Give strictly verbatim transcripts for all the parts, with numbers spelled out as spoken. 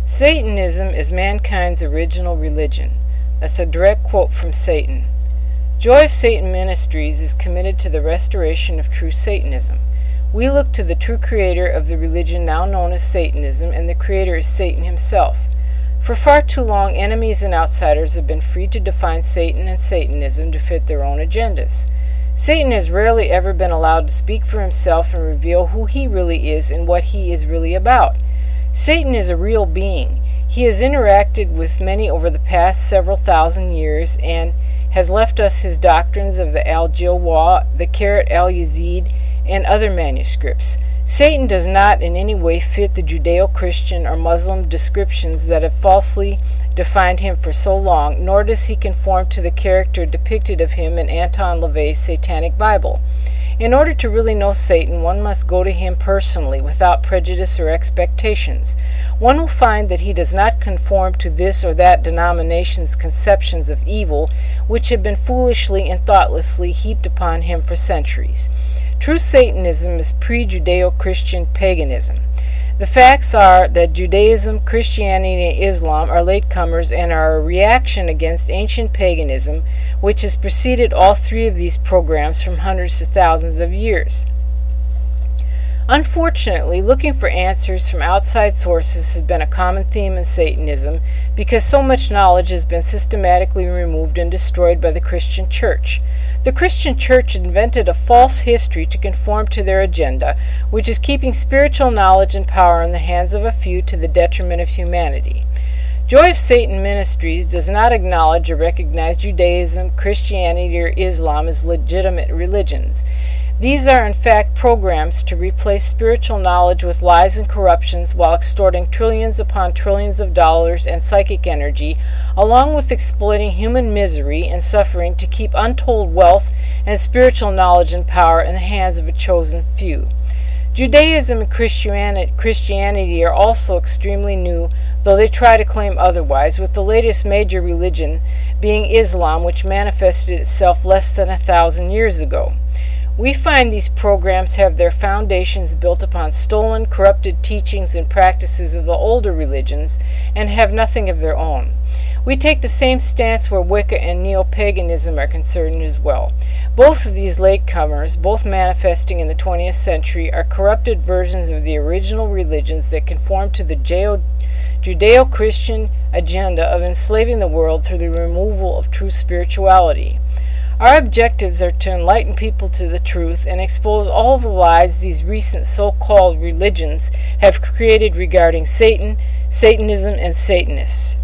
Satanism is mankind's original religion. That's a direct quote from Satan. Joy of Satan Ministries is committed to the restoration of true Satanism. We look to the true creator of the religion now known as Satanism, and the creator is Satan himself. For far too long, enemies and outsiders have been free to define Satan and Satanism to fit their own agendas. Satan has rarely ever been allowed to speak for himself and reveal who he really is and what he is really about. Satan is a real being. He has interacted with many over the past several thousand years and has left us his doctrines of the Al-Jilwa, the Karat al-Yazid, and other manuscripts. Satan does not in any way fit the Judeo-Christian or Muslim descriptions that have falsely defined him for so long, nor does he conform to the character depicted of him in Anton LaVey's Satanic Bible. In order to really know Satan, one must go to him personally, without prejudice or expectations. One will find that he does not conform to this or that denomination's conceptions of evil, which have been foolishly and thoughtlessly heaped upon him for centuries. True Satanism is pre-Judeo-Christian paganism. The facts are that Judaism, Christianity, and Islam are latecomers and are a reaction against ancient paganism, which has preceded all three of these programs from hundreds to thousands of years. Unfortunately, looking for answers from outside sources has been a common theme in Satanism because so much knowledge has been systematically removed and destroyed by the Christian Church. The Christian Church invented a false history to conform to their agenda, which is keeping spiritual knowledge and power in the hands of a few to the detriment of humanity. Joy of Satan Ministries does not acknowledge or recognize Judaism, Christianity, or Islam as legitimate religions. These are in fact programs to replace spiritual knowledge with lies and corruptions while extorting trillions upon trillions of dollars and psychic energy, along with exploiting human misery and suffering to keep untold wealth and spiritual knowledge and power in the hands of a chosen few. Judaism and Christianity are also extremely new, though they try to claim otherwise, with the latest major religion being Islam, which manifested itself less than a thousand years ago. We find these programs have their foundations built upon stolen, corrupted teachings and practices of the older religions and have nothing of their own. We take the same stance where Wicca and neo-paganism are concerned as well. Both of these latecomers, both manifesting in the twentieth century, are corrupted versions of the original religions that conform to the Judeo-Christian agenda of enslaving the world through the removal of true spirituality. Our objectives are to enlighten people to the truth and expose all the lies these recent so-called religions have created regarding Satan, Satanism, and Satanists.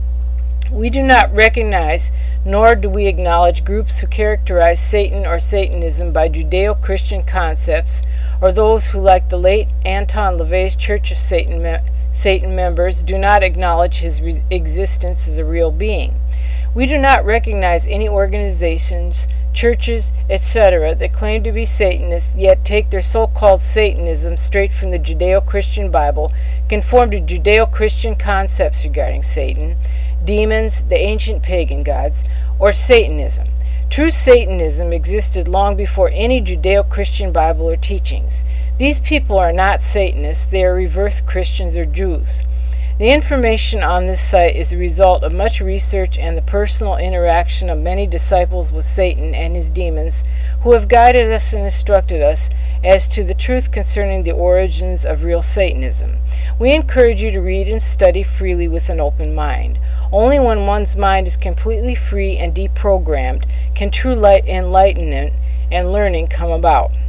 We do not recognize, nor do we acknowledge groups who characterize Satan or Satanism by Judeo-Christian concepts, or those who, like the late Anton LaVey's Church of Satan, me- Satan members, do not acknowledge his re- existence as a real being. We do not recognize any organizations, churches, et cetera that claim to be Satanists, yet take their so-called Satanism straight from the Judeo-Christian Bible, conform to Judeo-Christian concepts regarding Satan, demons, the ancient pagan gods, or Satanism. True Satanism existed long before any Judeo-Christian Bible or teachings. These people are not Satanists, they are reverse Christians or Jews. The information on this site is the result of much research and the personal interaction of many disciples with Satan and his demons who have guided us and instructed us as to the truth concerning the origins of real Satanism. We encourage you to read and study freely with an open mind. Only when one's mind is completely free and deprogrammed can true light, enlightenment and learning come about.